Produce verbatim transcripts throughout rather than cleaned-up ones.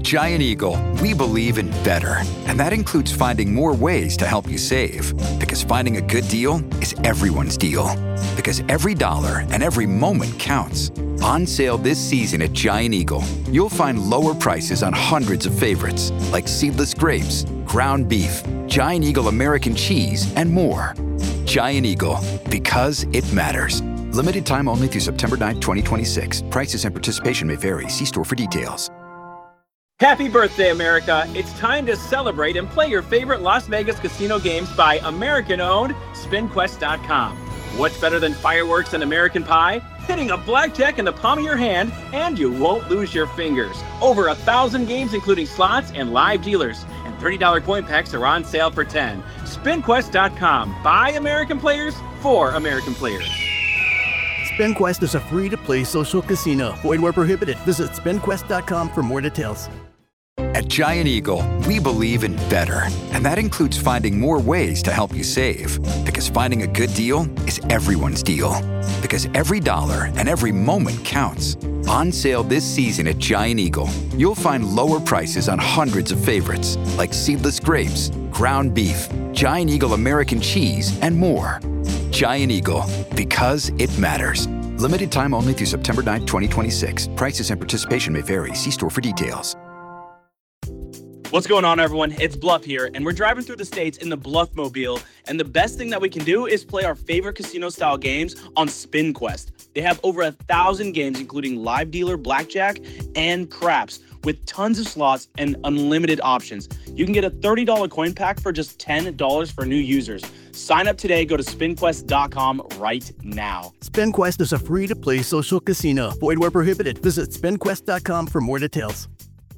Giant Eagle, we believe in better, and that includes finding more ways to help you save. Because finding a good deal is everyone's deal. Because every dollar and every moment counts. On sale this season at Giant Eagle, you'll find lower prices on hundreds of favorites, like seedless grapes, ground beef, Giant Eagle American cheese, and more. Giant Eagle, because it matters. Limited time only through September ninth, twenty twenty-six. Prices and participation may vary. See store for details. Happy birthday, America. It's time to celebrate and play your favorite Las Vegas casino games by American-owned Spin Quest dot com. What's better than fireworks and American Pie? Hitting a blackjack in the palm of your hand, and you won't lose your fingers. Over a thousand games, including slots and live dealers. And thirty dollars coin packs are on sale for ten dollars. Spin Quest dot com. By American players, for American players. SpinQuest is a free-to-play social casino. Void where prohibited. Visit Spin Quest dot com for more details. At Giant Eagle, we believe in better, and that includes finding more ways to help you save. Because finding a good deal is everyone's deal. Because every dollar and every moment counts. On sale this season at Giant Eagle, you'll find lower prices on hundreds of favorites, like seedless grapes, ground beef, Giant Eagle American cheese, and more. Giant Eagle, because it matters. Limited time only through September ninth, twenty twenty-six. Prices and participation may vary. See store for details. What's going on, everyone? It's Bluff here, and we're driving through the states in the Bluffmobile, and the best thing that we can do is play our favorite casino-style games on SpinQuest. They have over a thousand games, including live dealer, blackjack, and craps, with tons of slots and unlimited options. You can get a thirty dollars coin pack for just ten dollars for new users. Sign up today. Go to Spin Quest dot com right now. SpinQuest is a free-to-play social casino. Void where prohibited. Visit Spin Quest dot com for more details.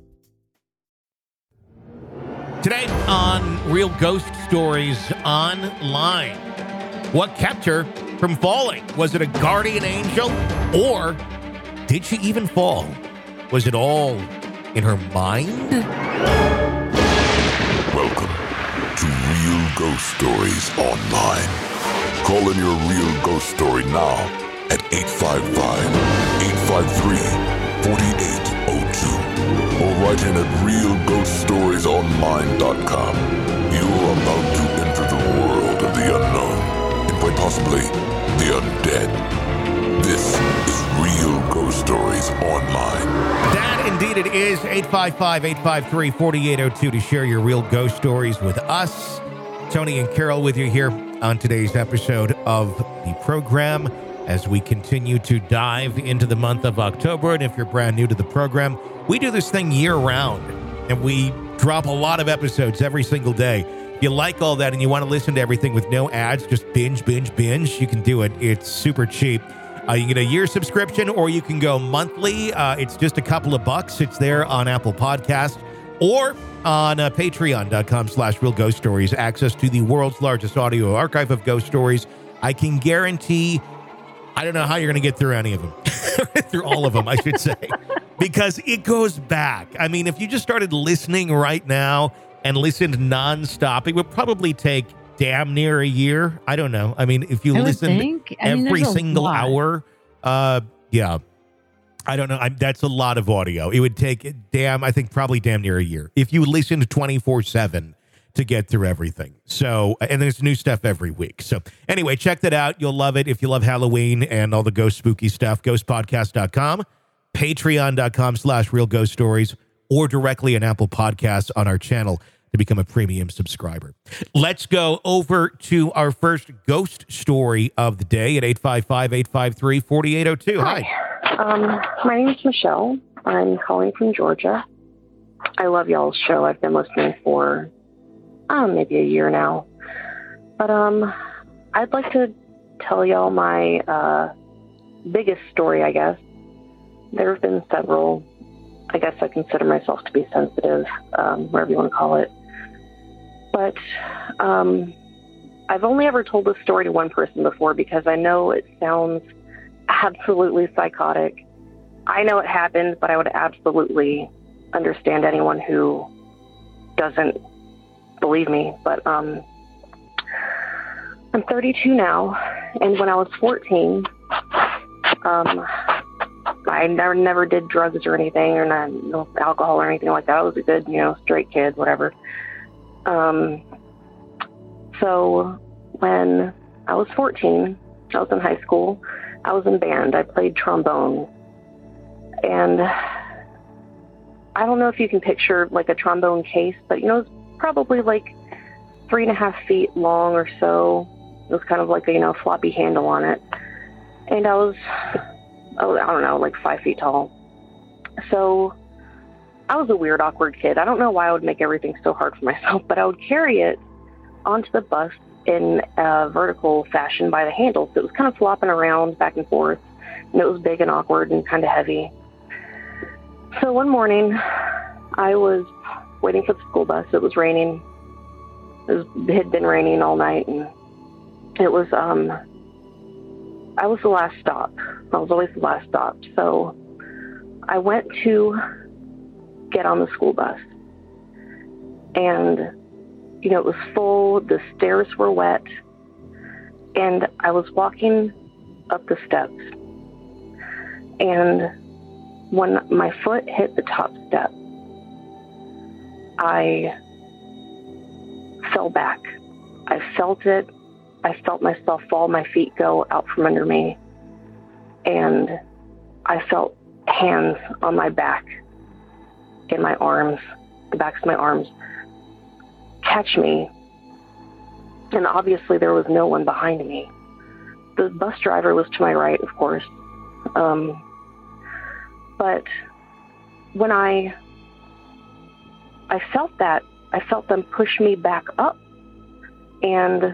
Today on Real Ghost Stories Online, what kept her from falling? Was it a guardian angel, or did she even fall? Was it all in her mind? Welcome to Real Ghost Stories Online. Call in your real ghost story now at eight five five, eight five three, four eight zero two. Or write in at real ghost stories online dot com. You are about to enter the world of the unknown, and quite possibly the undead. This is Real Ghost Stories Online. That indeed it is. eight five five, eight five three, four eight zero two to share your real ghost stories with us. Tony and Carol with you here on today's episode of the program as we continue to dive into the month of October. And if you're brand new to the program, we do this thing year-round, and we drop a lot of episodes every single day. If you like all that and you want to listen to everything with no ads, just binge, binge, binge, you can do it. It's super cheap. Uh, you can get a year subscription, or you can go monthly. Uh, it's just a couple of bucks. It's there on Apple Podcasts or on uh, patreon dot com slash real ghost stories. Access to the world's largest audio archive of ghost stories. I can guarantee, I don't know how you're going to get through any of them. Through all of them, I should say. Because it goes back. I mean, if you just started listening right now and listened nonstop, it would probably take damn near a year. I don't know. I mean, if you I listened I mean, every single lot. hour, uh, yeah, I don't know. I, that's a lot of audio. It would take damn, I think probably damn near a year if you listened twenty-four seven to get through everything. So, and there's new stuff every week. So anyway, check that out. You'll love it. If you love Halloween and all the ghost spooky stuff, ghost podcast dot com, patreon dot com slash real ghost stories, or directly on Apple Podcasts on our channel to become a premium subscriber. Let's go over to our first ghost story of the day at eight five five, eight five three, four eight zero two. Hi. Hi. Um, my name is Michelle. I'm calling from Georgia. I love y'all's show. I've been listening for um, maybe a year now. But um, I'd like to tell y'all my uh, biggest story, I guess. There have been several. I guess I consider myself to be sensitive, um, whatever you want to call it. But um, I've only ever told this story to one person before because I know it sounds absolutely psychotic. I know it happened, but I would absolutely understand anyone who doesn't believe me. But um, I'm thirty-two now, and when I was fourteen, um, I never never did drugs or anything, or not, no alcohol or anything like that. I was a good, you know, straight kid, whatever. Um, so when I was fourteen, I was in high school. I was in band. I played trombone. And I don't know if you can picture like a trombone case, but, you know, it's probably like three and a half feet long or so. It was kind of like a, you know, floppy handle on it. And I was, oh, I don't know, like five feet tall. So I was a weird, awkward kid. I don't know why I would make everything so hard for myself, but I would carry it onto the bus in a vertical fashion by the handles. It was kind of flopping around back and forth, and it was big and awkward and kind of heavy. So one morning, I was waiting for the school bus. It was raining. It, was, it had been raining all night, and it was, um, I was the last stop. I was always the last stop. So I went to get on the school bus, and, you know, it was full. The stairs were wet, and I was walking up the steps, and when my foot hit the top step, I fell back. I felt it. I felt myself fall, my feet go out from under me, and I felt hands on my back, in my arms, the backs of my arms, catch me. And obviously there was no one behind me. The bus driver was to my right, of course. Um, but when I I felt that, I felt them push me back up. And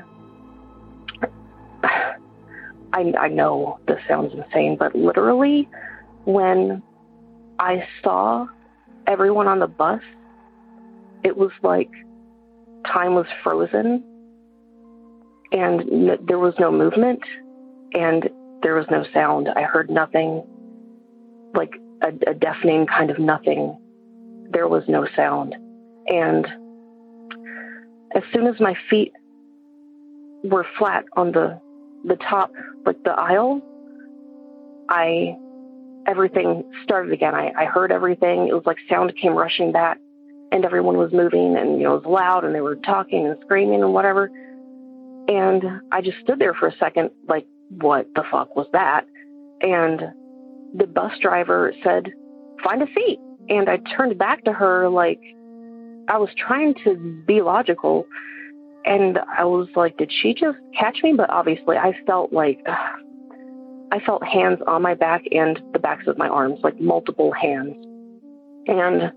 I, I know this sounds insane, but literally when I saw everyone on the bus, it was like time was frozen, and n- there was no movement, and there was no sound. I heard nothing, like a, a deafening kind of nothing. There was no sound. And as soon as my feet were flat on the the top, like the aisle, I everything started again. I, I heard everything. It was like sound came rushing back, and everyone was moving, and, you know, it was loud, and they were talking and screaming and whatever. And I just stood there for a second, like, what the fuck was that? And the bus driver said, "Find a seat." And I turned back to her, like, I was trying to be logical, and I was like, did she just catch me? But obviously I felt like, ugh, I felt hands on my back and the backs of my arms, like multiple hands. And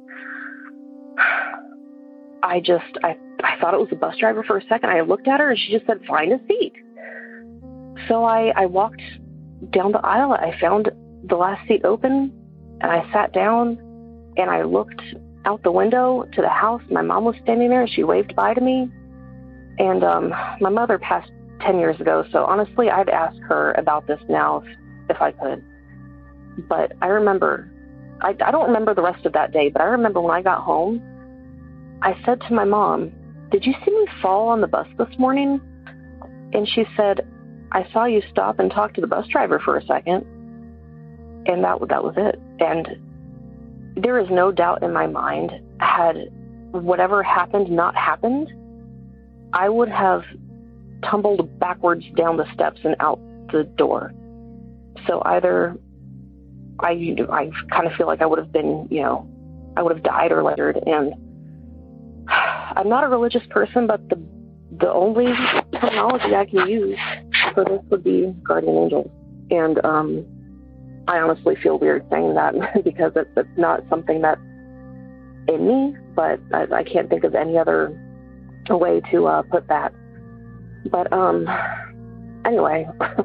I just, I, I thought it was the bus driver for a second. I looked at her, and she just said, "Find a seat." So I, I walked down the aisle. I found the last seat open, and I sat down, and I looked out the window to the house. My mom was standing there, and she waved bye to me. And um, my mother passed ten years ago, so honestly, I'd ask her about this now if, if I could. But I remember, I, I don't remember the rest of that day, but I remember when I got home, I said to my mom, "Did you see me fall on the bus this morning?" And she said, "I saw you stop and talk to the bus driver for a second." And that, that was it. And there is no doubt in my mind, had whatever happened not happened, I would have tumbled backwards down the steps and out the door. So either I, I kind of feel like I would have been, you know, I would have died or lettered. And I'm not a religious person, but the the only terminology I can use for this would be guardian angel. And um, I honestly feel weird saying that because it's, it's not something that's in me, but I, I can't think of any other way to uh, put that. But um, anyway, uh,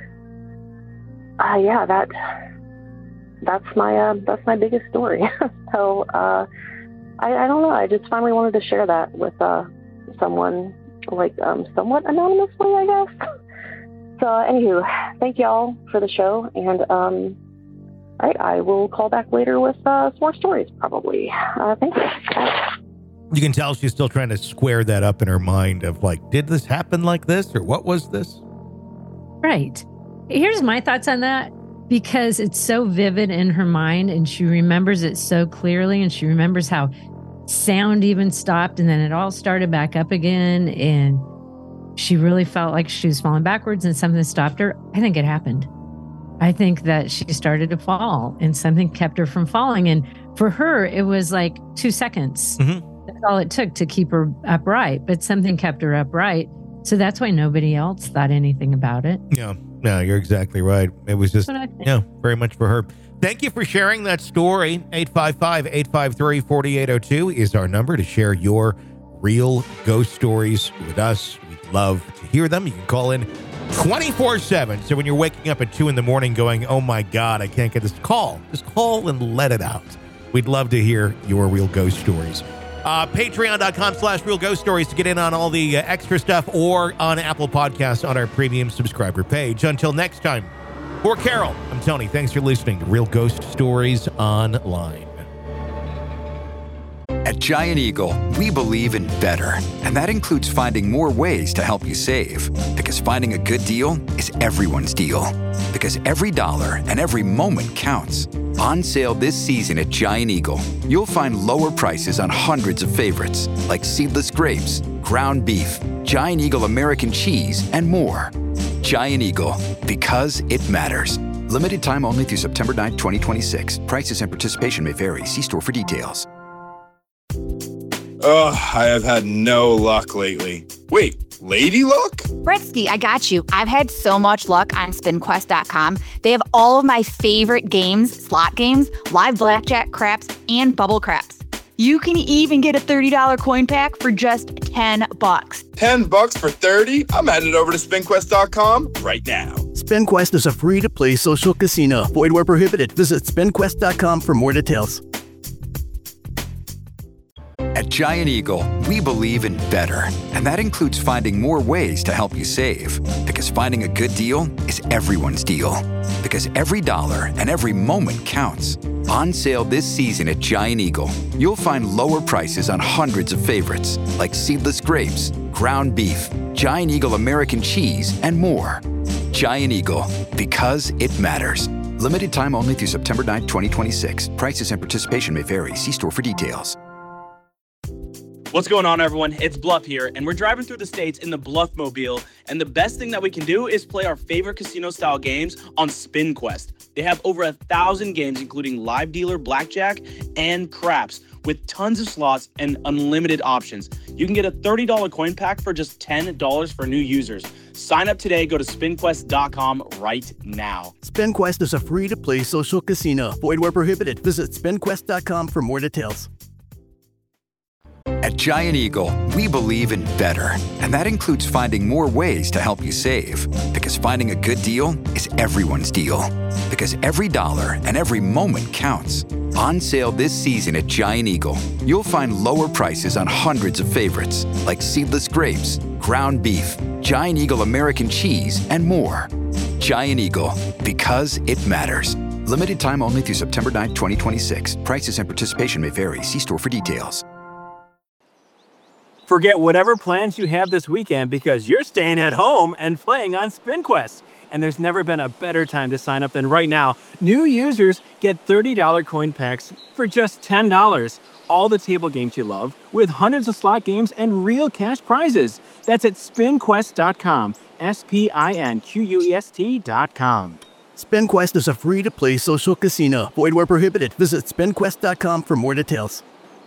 yeah, that that's my uh, that's my biggest story. So uh, I, I don't know. I just finally wanted to share that with uh, someone, like um, somewhat anonymously, I guess. So, anywho, thank y'all for the show, and um, all right, I will call back later with uh, some more stories, probably. Uh, thank you. Bye. You can tell she's still trying to square that up in her mind of like, did this happen like this, or what was this? Right. Here's my thoughts on that. because it's so vivid in her mind and she remembers it so clearly, and she remembers how sound even stopped and then it all started back up again, and she really felt like she was falling backwards and something stopped her. I think it happened. I think that she started to fall and something kept her from falling. And for her, it was like two seconds. Mm-hmm. That's all it took to keep her upright, but something kept her upright. So that's why nobody else thought anything about it. Yeah, no, you're exactly right. It was just, yeah, very much for her. Thank you for sharing that story. eight five five, eight five three, four eight zero two is our number to share your real ghost stories with us. We'd love to hear them. You can call in twenty-four seven. So when you're waking up at two in the morning going, oh my God, I can't get this call, just call and let it out. We'd love to hear your real ghost stories. Uh, Patreon.com slash real ghost stories to get in on all the uh, extra stuff, or on Apple Podcasts on our premium subscriber page. Until next time, for Carol, I'm Tony. Thanks for listening to Real Ghost Stories Online. At Giant Eagle, we believe in better, and that includes finding more ways to help you save. Because finding a good deal is everyone's deal. Because every dollar and every moment counts. On sale this season at Giant Eagle, you'll find lower prices on hundreds of favorites, like seedless grapes, ground beef, Giant Eagle American cheese, and more. Giant Eagle, because it matters. Limited time only through September ninth, twenty twenty-six. Prices and participation may vary. See store for details. Ugh, I have had no luck lately. Wait, lady luck? Britsky, I got you. I've had so much luck on spin quest dot com. They have all of my favorite games, slot games, live blackjack, craps, and bubble craps. You can even get a thirty dollars coin pack for just ten bucks. ten bucks for thirty? I'm headed over to spin quest dot com right now. SpinQuest is a free-to-play social casino. Void where prohibited. Visit spin quest dot com for more details. At Giant Eagle, we believe in better, and that includes finding more ways to help you save. Because finding a good deal is everyone's deal. Because every dollar and every moment counts. On sale this season at Giant Eagle, you'll find lower prices on hundreds of favorites, like seedless grapes, ground beef, Giant Eagle American cheese, and more. Giant Eagle, because it matters. Limited time only through September ninth, twenty twenty-six. Prices and participation may vary. See store for details. What's going on, everyone? It's Bluff here, and we're driving through the states in the Bluff Mobile, and the best thing that we can do is play our favorite casino-style games on Spin Quest. They have over a thousand games, including live dealer, blackjack, and craps, with tons of slots and unlimited options. You can get a thirty dollars coin pack for just ten dollars for new users. Sign up today. Go to spin quest dot com right now. SpinQuest is a free-to-play social casino. Void where prohibited. Visit spin quest dot com for more details. At Giant Eagle, we believe in better, and that includes finding more ways to help you save. Because finding a good deal is everyone's deal. Because every dollar and every moment counts. On sale this season at Giant Eagle, you'll find lower prices on hundreds of favorites, like seedless grapes, ground beef, Giant Eagle American cheese, and more. Giant Eagle, because it matters. Limited time only through September ninth, twenty twenty-six. Prices and participation may vary. See store for details. Forget whatever plans you have this weekend because you're staying at home and playing on SpinQuest. And there's never been a better time to sign up than right now. New users get thirty dollars coin packs for just ten dollars. All the table games you love with hundreds of slot games and real cash prizes. That's at spin quest dot com. S P I N Q U E S T dot com. SpinQuest is a free-to-play social casino. Void where prohibited. Visit spin quest dot com for more details.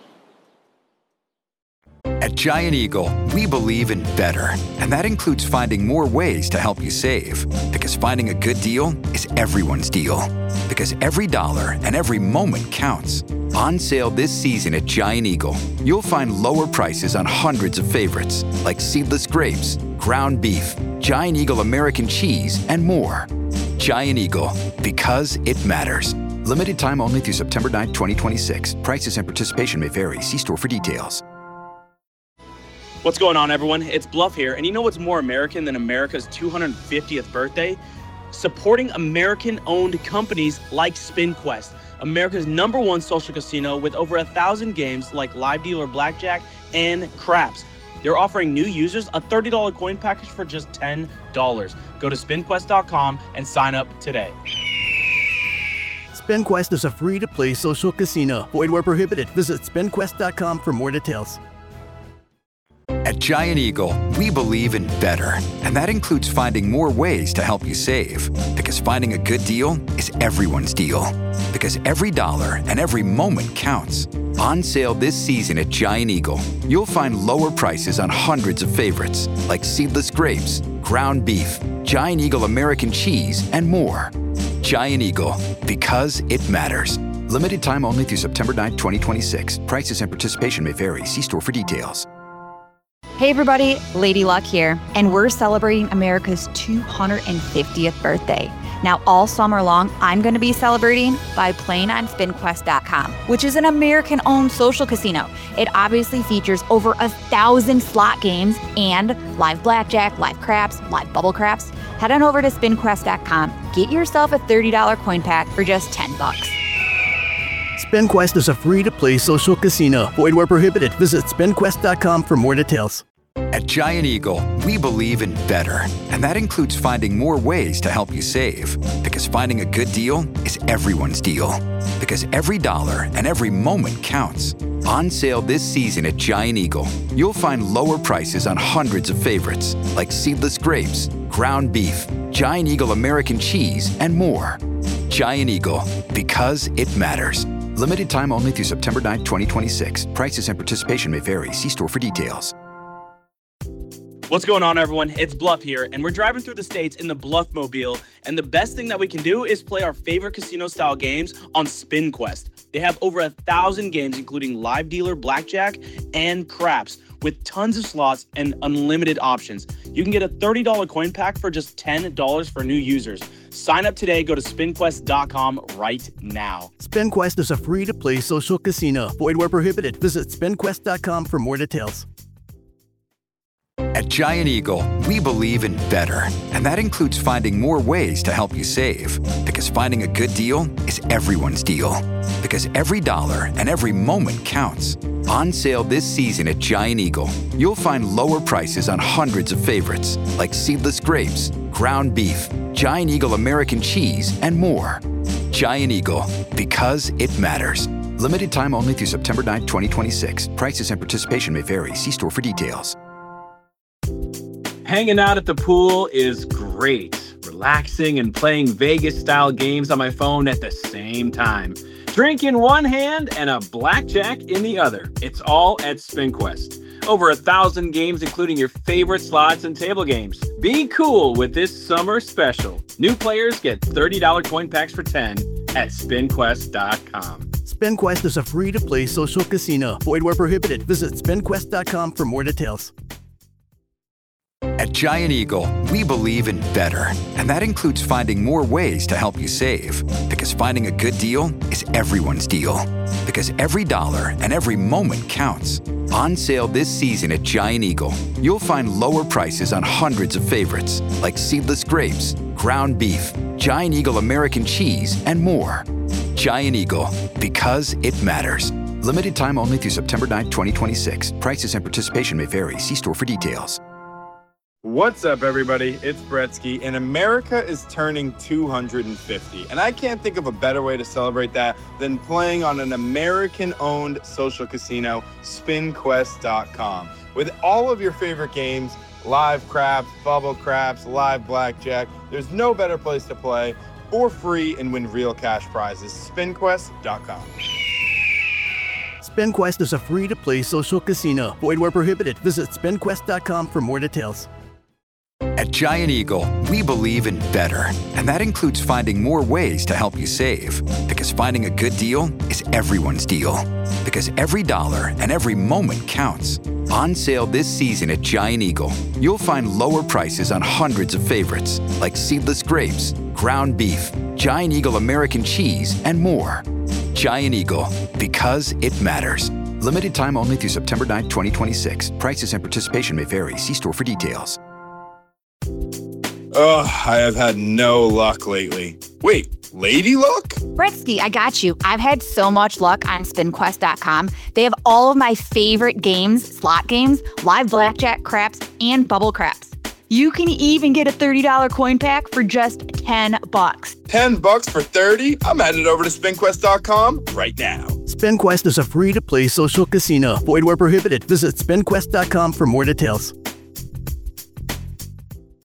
At Giant Eagle, we believe in better, and that includes finding more ways to help you save. Because finding a good deal is everyone's deal. Because every dollar and every moment counts. On sale this season at Giant Eagle, you'll find lower prices on hundreds of favorites, like seedless grapes, ground beef, Giant Eagle American cheese, and more. Giant Eagle, because it matters. Limited time only through September ninth, twenty twenty-six. Prices and participation may vary. See store for details. What's going on, everyone? It's Bluff here, and you know what's more American than America's two hundred fiftieth birthday? Supporting American-owned companies like SpinQuest, America's number one social casino with over a thousand games like live dealer blackjack and craps. They're offering new users a thirty dollars coin package for just ten dollars. Go to spin quest dot com and sign up today. SpinQuest is a free-to-play social casino. Void where prohibited. Visit spin quest dot com for more details. At Giant Eagle, we believe in better, and that includes finding more ways to help you save. Because finding a good deal is everyone's deal. Because every dollar and every moment counts. On sale this season at Giant Eagle, you'll find lower prices on hundreds of favorites, like seedless grapes, ground beef, Giant Eagle American cheese, and more. Giant Eagle, because it matters. Limited time only through September ninth, twenty twenty-six. Prices and participation may vary. See store for details. Hey everybody, Lady Luck here, and we're celebrating America's two hundred fiftieth birthday. Now, all summer long, I'm going to be celebrating by playing on spin quest dot com, which is an American-owned social casino. It obviously features over a thousand slot games and live blackjack, live craps, live bubble craps. Head on over to spin quest dot com. Get yourself a thirty dollars coin pack for just ten bucks. SpinQuest is a free-to-play social casino. Void where prohibited. Visit spin quest dot com for more details. At Giant Eagle, we believe in better, and that includes finding more ways to help you save. Because finding a good deal is everyone's deal. Because every dollar and every moment counts. On sale this season at Giant Eagle, you'll find lower prices on hundreds of favorites, like seedless grapes, ground beef, Giant Eagle American cheese, and more. Giant Eagle, because it matters. Limited time only through September ninth, twenty twenty-six. Prices and participation may vary. See store for details. What's going on, everyone? It's Bluff here, and we're driving through the states in the Bluff Mobile, and the best thing that we can do is play our favorite casino-style games on SpinQuest. They have over a thousand games, including live dealer, blackjack, and craps, with tons of slots and unlimited options. You can get a thirty dollars coin pack for just ten dollars for new users. Sign up today. Go to spin quest dot com right now. SpinQuest is a free-to-play social casino. Void where prohibited. Visit spin quest dot com for more details. At Giant Eagle, we believe in better, and that includes finding more ways to help you save. Because finding a good deal is everyone's deal. Because every dollar and every moment counts. On sale this season at Giant Eagle, you'll find lower prices on hundreds of favorites, like seedless grapes, ground beef, Giant Eagle American cheese, and more. Giant Eagle, because it matters. Limited time only through September ninth, twenty twenty-six. Prices and participation may vary. See store for details. Hanging out at the pool is great. Relaxing and playing Vegas-style games on my phone at the same time. Drink in one hand and a blackjack in the other. It's all at SpinQuest. Over a thousand games, including your favorite slots and table games. Be cool with this summer special. New players get thirty dollars coin packs for ten at spin quest dot com. SpinQuest is a free-to-play social casino. Void where prohibited. Visit spin quest dot com for more details. At Giant Eagle, we believe in better, and that includes finding more ways to help you save. Because finding a good deal is everyone's deal. Because every dollar and every moment counts. On sale this season at Giant Eagle, you'll find lower prices on hundreds of favorites, like seedless grapes, ground beef, Giant Eagle American cheese, and more. Giant Eagle, because it matters. Limited time only through September ninth, twenty twenty-six. Prices and participation may vary. See store for details. What's up, everybody? It's Bretsky, and America is turning two hundred fifty. And I can't think of a better way to celebrate that than playing on an American-owned social casino, spin quest dot com. With all of your favorite games, live craps, bubble craps, live blackjack, there's no better place to play for free and win real cash prizes. spin quest dot com. SpinQuest is a free-to-play social casino. Void where prohibited. Visit spin quest dot com for more details. At Giant Eagle, we believe in better, and that includes finding more ways to help you save. Because finding a good deal is everyone's deal. Because every dollar and every moment counts. On sale this season at Giant Eagle, you'll find lower prices on hundreds of favorites, like seedless grapes, ground beef, Giant Eagle American cheese, and more. Giant Eagle, because it matters. Limited time only through September ninth, twenty twenty-six. Prices and participation may vary. See store for details. Ugh, I have had no luck lately. Wait, Lady Luck? Bretsky, I got you. I've had so much luck on spin quest dot com. They have all of my favorite games, slot games, live blackjack, craps, and bubble craps. You can even get a thirty dollars coin pack for just ten bucks. ten bucks for thirty? I'm headed over to spin quest dot com right now. SpinQuest is a free-to-play social casino. Void where prohibited. Visit spin quest dot com for more details.